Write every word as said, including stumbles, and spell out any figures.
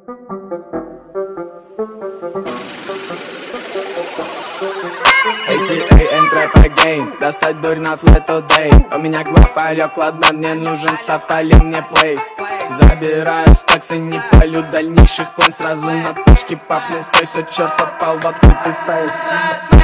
эй ти эй, энтропа гей, достать дурь на флету дэй. У меня гвапалек, ладно, мне нужен став, пали мне плейс. Забираю стаксы, не полю дальнейших план. Сразу на точке пафнул фейс, о черт попал в открытый фейс.